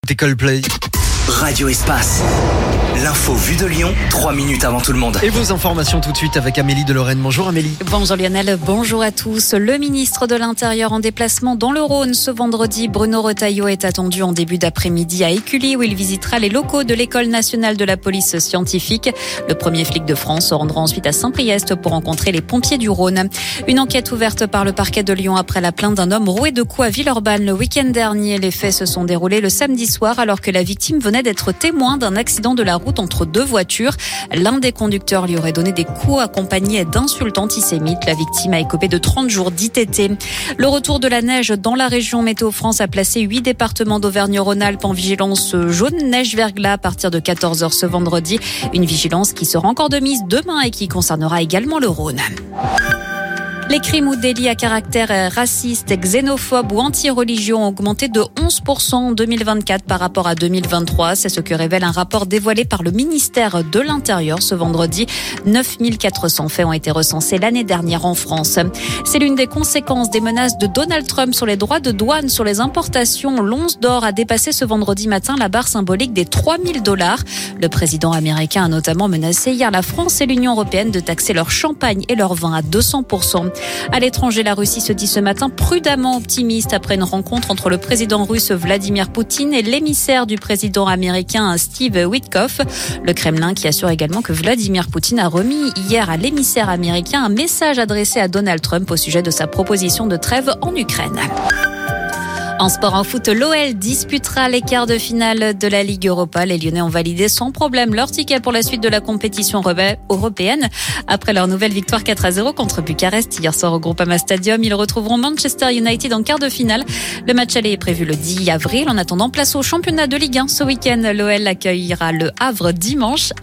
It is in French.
Coldplay. Radio Espace. L'info vue de Lyon, 3 minutes avant tout le monde. Et vos informations tout de suite avec Amélie de Lorraine. Bonjour Amélie. Bonjour Lionel, bonjour à tous. Le ministre de l'Intérieur en déplacement dans le Rhône ce vendredi, Bruno Retailleau, est attendu en début d'après-midi à Écully où il visitera les locaux de l'École nationale de la police scientifique. Le premier flic de France se rendra ensuite à Saint-Priest pour rencontrer les pompiers du Rhône. Une enquête ouverte par le parquet de Lyon après la plainte d'un homme roué de coups à Villeurbanne le week-end dernier. Les faits se sont déroulés le samedi soir alors que la victime venait d'être témoin d'un accident de la route entre deux voitures. L'un des conducteurs lui aurait donné des coups accompagnés d'insultes antisémites. La victime a écopé de 30 jours d'ITT. Le retour de la neige dans la région. Météo France a placé 8 départements d'Auvergne-Rhône-Alpes en vigilance jaune neige-verglas à partir de 14h ce vendredi. Une vigilance qui sera encore de mise demain et qui concernera également le Rhône. Les crimes ou délits à caractère raciste, xénophobe ou anti-religion ont augmenté de 11% en 2024 par rapport à 2023. C'est ce que révèle un rapport dévoilé par le ministère de l'Intérieur ce vendredi. 9400 faits ont été recensés l'année dernière en France. C'est l'une des conséquences des menaces de Donald Trump sur les droits de douane sur les importations. L'once d'or a dépassé ce vendredi matin la barre symbolique des $3000. Le président américain a notamment menacé hier la France et l'Union européenne de taxer leur champagne et leur vin à 200%. À l'étranger, la Russie se dit ce matin prudemment optimiste après une rencontre entre le président russe Vladimir Poutine et l'émissaire du président américain Steve Witkoff. Le Kremlin qui assure également que Vladimir Poutine a remis hier à l'émissaire américain un message adressé à Donald Trump au sujet de sa proposition de trêve en Ukraine. En sport, en foot, l'OL disputera les quarts de finale de la Ligue Europa. Les Lyonnais ont validé sans problème leur ticket pour la suite de la compétition européenne. Après leur nouvelle victoire 4-0 contre Bucarest hier soir au Groupama Stadium, ils retrouveront Manchester United en quart de finale. Le match aller est prévu le 10 avril. En attendant, place au championnat de Ligue 1 ce week-end. L'OL accueillera le Havre dimanche